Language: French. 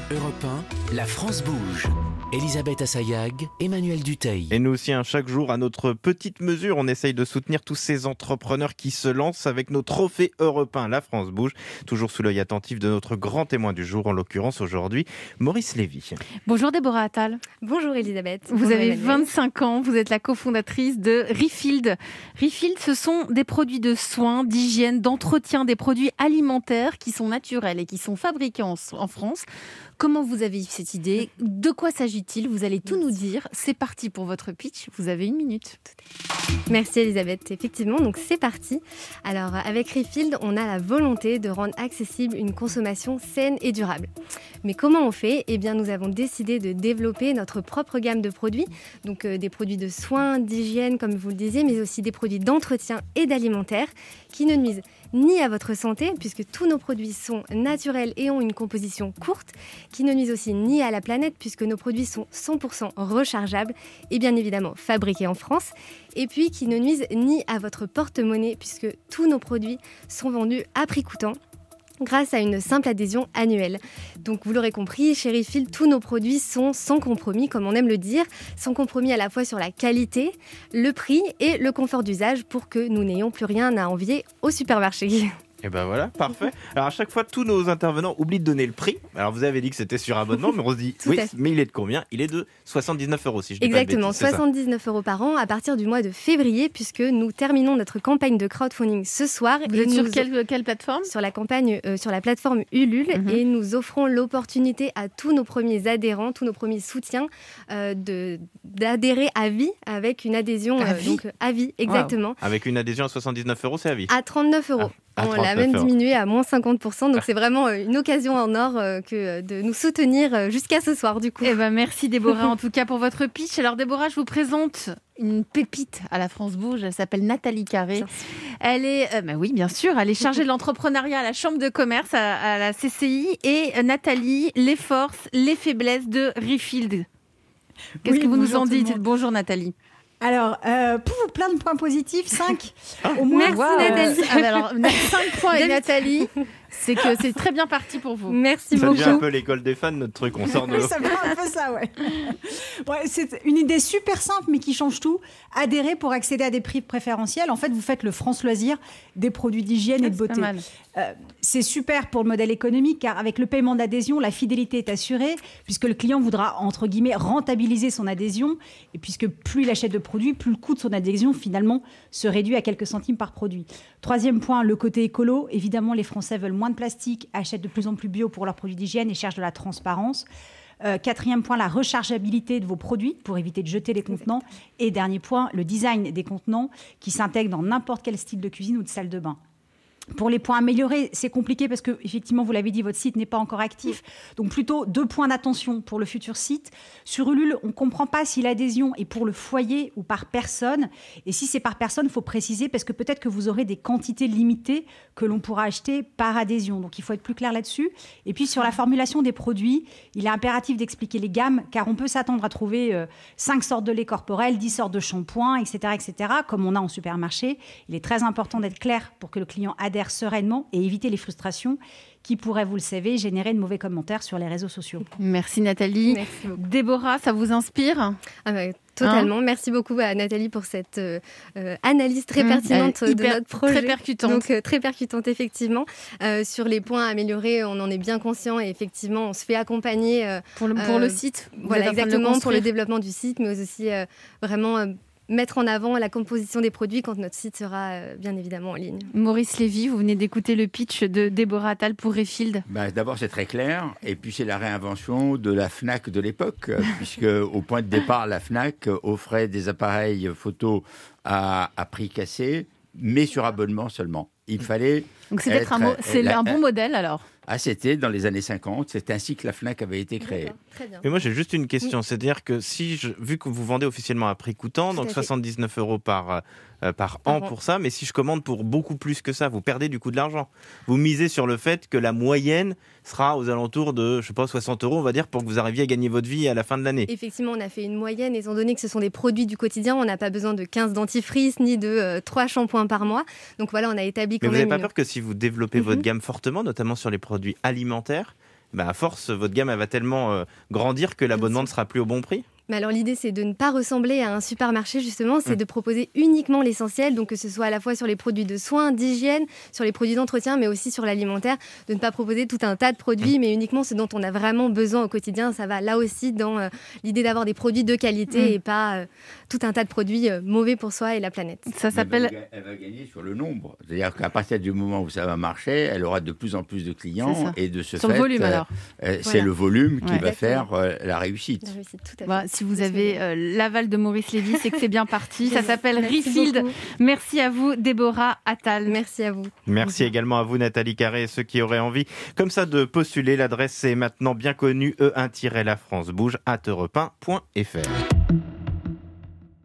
Europe 1, la France bouge. Elisabeth Assayag, Emmanuel Dutheil. Et nous aussi, chaque jour, à notre petite mesure, on essaye de soutenir tous ces entrepreneurs qui se lancent avec nos trophées européens. La France bouge, toujours sous l'œil attentif de notre grand témoin du jour, en l'occurrence aujourd'hui, Maurice Lévy. Bonjour Déborah Attal. Bonjour Elisabeth. Vous avez 25 ans, vous êtes la cofondatrice de Refield. Refield, ce sont des produits de soins, d'hygiène, d'entretien, des produits alimentaires qui sont naturels et qui sont fabriqués en France. Comment vous avez eu cette idée ? De quoi s'agit-il ? Vous allez tout nous dire. C'est parti pour votre pitch. Vous avez 1 minute. Merci Elisabeth. Effectivement, donc c'est parti. Alors avec Refield, on a la volonté de rendre accessible une consommation saine et durable. Mais comment on fait ? Eh bien, nous avons décidé de développer notre propre gamme de produits. Donc des produits de soins, d'hygiène, comme vous le disiez, mais aussi des produits d'entretien et d'alimentaire qui ne nuisent ni à votre santé, puisque tous nos produits sont naturels et ont une composition courte, qui ne nuisent aussi ni à la planète, puisque nos produits sont 100% rechargeables et bien évidemment fabriqués en France, et puis qui ne nuisent ni à votre porte-monnaie, puisque tous nos produits sont vendus à prix coûtant, grâce à une simple adhésion annuelle. Donc vous l'aurez compris, chez Refield, tous nos produits sont sans compromis, comme on aime le dire, sans compromis à la fois sur la qualité, le prix et le confort d'usage pour que nous n'ayons plus rien à envier au supermarché. Et ben voilà, parfait. Alors à chaque fois, tous nos intervenants oublient de donner le prix. Alors vous avez dit que c'était sur abonnement, mais on se dit, oui, mais il est de combien ? Il est de 79 € si je dis Exactement, pas de bêtises, 79 € par an à partir du mois de février, puisque nous terminons notre campagne de crowdfunding ce soir. Vous êtes sur quelle plateforme ? Sur la plateforme Ulule, et nous offrons l'opportunité à tous nos premiers adhérents, tous nos premiers soutiens, d'adhérer à vie avec une adhésion à vie, exactement. Wow. Avec une adhésion à 79 €, c'est à vie ? À 39 €. On l'a même diminué à moins 50%, donc c'est vraiment une occasion en or que de nous soutenir jusqu'à ce soir du coup. Eh ben, merci Déborah en tout cas pour votre pitch. Alors Déborah, je vous présente une pépite à la France Bouge, elle s'appelle Nathalie Carré. Elle est, oui bien sûr, elle est chargée de l'entrepreneuriat à la Chambre de commerce, à la CCI. Et Nathalie, les forces, les faiblesses de Refield. Qu'est-ce que vous nous en dites ? Bonjour Nathalie. Alors, plein de points positifs, 5 au moins. Merci Nathalie. Alors, 5 points et Nathalie, c'est que c'est très bien parti pour vous. Merci beaucoup. Ça beaucoup. devient un peu l'école des fans, notre truc, on sort de l'eau. Ça fait un peu ça, ouais. C'est une idée super simple, mais qui change tout. Adhérer pour accéder à des prix préférentiels. En fait, vous faites le France Loisir des produits d'hygiène et de beauté. C'est super pour le modèle économique, car avec le paiement d'adhésion, la fidélité est assurée, puisque le client voudra, entre guillemets, rentabiliser son adhésion. Et puisque plus il achète de produits, plus le coût de son adhésion, finalement, se réduit à quelques centimes par produit. 3e point, le côté écolo. Évidemment, les Français veulent moins de plastique, achètent de plus en plus bio pour leurs produits d'hygiène et cherchent de la transparence. 4e point, la rechargeabilité de vos produits pour éviter de jeter les contenants. Et dernier point, le design des contenants qui s'intègrent dans n'importe quel style de cuisine ou de salle de bain. Pour les points améliorés, c'est compliqué parce que, effectivement, vous l'avez dit, votre site n'est pas encore actif. Donc, plutôt 2 points d'attention pour le futur site. Sur Ulule, on ne comprend pas si l'adhésion est pour le foyer ou par personne. Et si c'est par personne, il faut préciser parce que peut-être que vous aurez des quantités limitées que l'on pourra acheter par adhésion. Donc, il faut être plus clair là-dessus. Et puis, sur la formulation des produits, il est impératif d'expliquer les gammes car on peut s'attendre à trouver 5 sortes de lait corporel, 10 sortes de shampoings, etc., comme on a en supermarché. Il est très important d'être clair pour que le client adhère sereinement et éviter les frustrations qui pourraient, vous le savez, générer de mauvais commentaires sur les réseaux sociaux. Merci Nathalie. Merci beaucoup. Déborah, ça vous inspire ? Totalement. Merci beaucoup à Nathalie pour cette analyse très pertinente de notre projet. Très percutante. Donc, très percutante, effectivement. Sur les points à améliorer, on en est bien conscient et effectivement, on se fait accompagner. Pour le site. Voilà, exactement, pour le développement du site, mais aussi vraiment mettre en avant la composition des produits quand notre site sera bien évidemment en ligne. Maurice Lévy, vous venez d'écouter le pitch de Déborah Attal pour Refield. D'abord, c'est très clair. Et puis, c'est la réinvention de la FNAC de l'époque, puisque au point de départ, la FNAC offrait des appareils photo à prix cassé, mais sur abonnement seulement. Il fallait... Donc, c'est un bon modèle, alors ? C'était dans les années 50. C'est ainsi que la FNAC avait été créée. Très bien. Mais moi, j'ai juste une question. C'est-à-dire que vu que vous vendez officiellement à prix coûtant, donc 79 € par an pour ça, mais si je commande pour beaucoup plus que ça, vous perdez du coup de l'argent. Vous misez sur le fait que la moyenne sera aux alentours de, 60 €, on va dire, pour que vous arriviez à gagner votre vie à la fin de l'année. Effectivement, on a fait une moyenne, étant donné que ce sont des produits du quotidien, on n'a pas besoin de 15 dentifrices ni de 3 shampoings par mois. Donc voilà, on a établi quand même... Mais vous n'avez pas peur que si vous développez votre gamme fortement, notamment sur les produits alimentaires, à force, votre gamme elle va tellement grandir que l'abonnement ne sera plus au bon prix. Mais alors l'idée, c'est de ne pas ressembler à un supermarché, justement, c'est de proposer uniquement l'essentiel, donc que ce soit à la fois sur les produits de soins, d'hygiène, sur les produits d'entretien, mais aussi sur l'alimentaire, de ne pas proposer tout un tas de produits, mais uniquement ce dont on a vraiment besoin au quotidien. Ça va là aussi dans l'idée d'avoir des produits de qualité et pas tout un tas de produits mauvais pour soi et la planète. Ça s'appelle... Elle va gagner sur le nombre. C'est-à-dire qu'à partir du moment où ça va marcher, elle aura de plus en plus de clients et de ce sur fait... le volume, alors. C'est le volume qui va faire la réussite. La réussite, tout à fait. Si vous avez l'aval de Maurice Lévy, c'est que c'est bien parti. Ça s'appelle Refield. Beaucoup. Merci à vous, Déborah Attal. Merci à vous. Merci également à vous, Nathalie Carré, et ceux qui auraient envie comme ça de postuler. L'adresse est maintenant bien connue, e1-lafrancebouge@europe1.fr.